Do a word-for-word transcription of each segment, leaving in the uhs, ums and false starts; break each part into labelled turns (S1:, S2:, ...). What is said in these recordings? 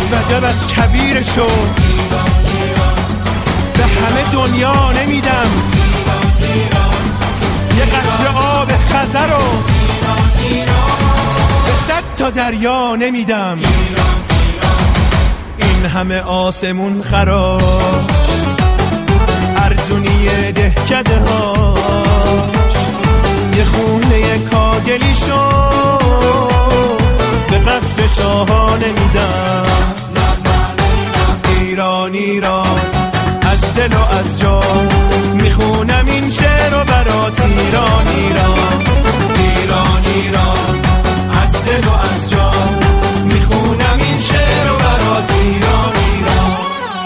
S1: وجب از کبیرشو به همه دنیا نمیدم، یه قطره آب خزر رو به صد تا دریا نمیدم. این همه آسمون خراش ارزونی دهکده هاش، یه خونه کاگلی شو به قصر شاها نمیدم. ایران ایران از دل و از جان میخونم این شعر رو برات. ایران ایران ایران ایران از دل و از جان میخونم این شعر رو برات. ایران ایران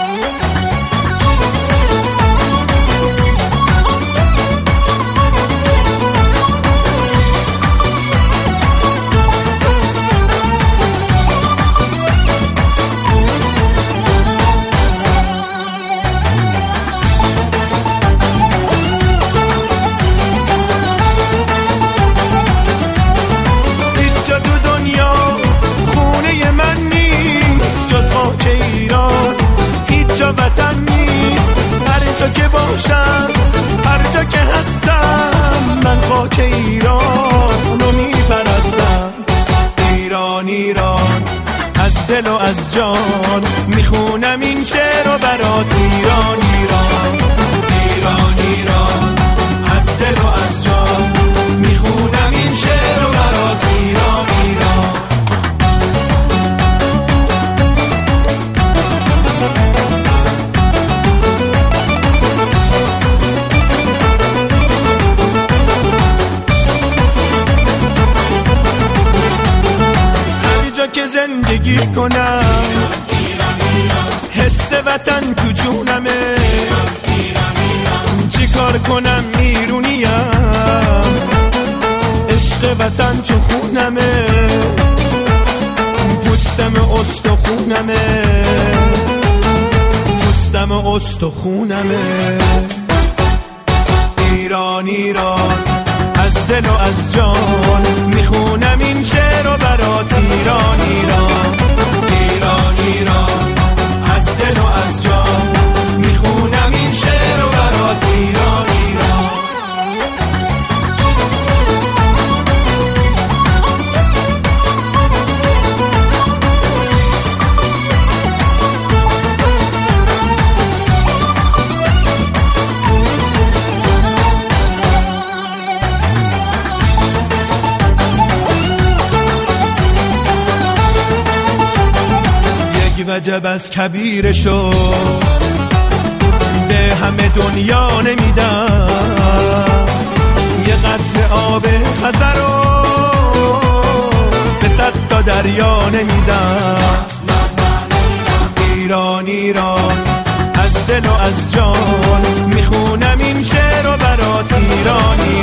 S1: وطن نیست، هر جا که باشم هر جا که هستم من خاک ایران رو میپرستم. ایران ایران از دل و از جان میخونم این شعر رو برات. ایران ایران ایران ایران از دل و از جان میخونم این شعر رو برات. ایران ایران که زندگی کنم حس وطن تو جونمه، چی کار کنم ایرونیم عشق وطن تو خونمه، پوستم استخونمه پوستم استخونمه. ایران ایران از دل و از جان میخونم این شعر رو برات. ایران ایران ایران ایران از دل و از جان میخونم این شعر رو برات. ایران ایران وجب از کبیرشو به همه دنیا نمیدم، یه قطره آب خزر رو به صد تا دریا نمیدم. ایران ایران از دل و از جان میخونم این شعر رو برات. ایران